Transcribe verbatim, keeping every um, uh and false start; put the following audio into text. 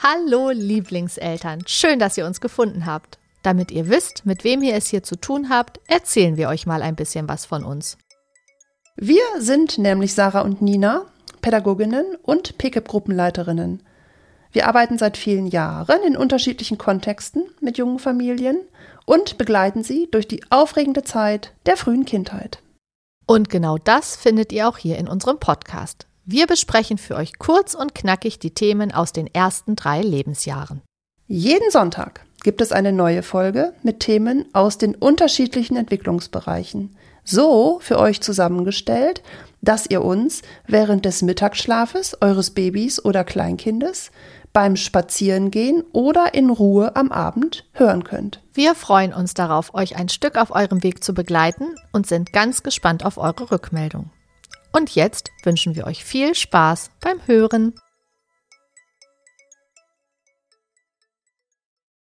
Hallo Lieblingseltern, schön, dass ihr uns gefunden habt. Damit ihr wisst, mit wem ihr es hier zu tun habt, erzählen wir euch mal ein bisschen was von uns. Wir sind nämlich Sarah und Nina, Pädagoginnen und P K I P-Gruppenleiterinnen. Wir arbeiten seit vielen Jahren in unterschiedlichen Kontexten mit jungen Familien und begleiten sie durch die aufregende Zeit der frühen Kindheit. Und genau das findet ihr auch hier in unserem Podcast. Wir besprechen für euch kurz und knackig die Themen aus den ersten drei Lebensjahren. Jeden Sonntag gibt es eine neue Folge mit Themen aus den unterschiedlichen Entwicklungsbereichen. So für euch zusammengestellt, dass ihr uns während des Mittagsschlafes eures Babys oder Kleinkindes, beim Spazierengehen oder in Ruhe am Abend hören könnt. Wir freuen uns darauf, euch ein Stück auf eurem Weg zu begleiten und sind ganz gespannt auf eure Rückmeldung. Und jetzt wünschen wir euch viel Spaß beim Hören.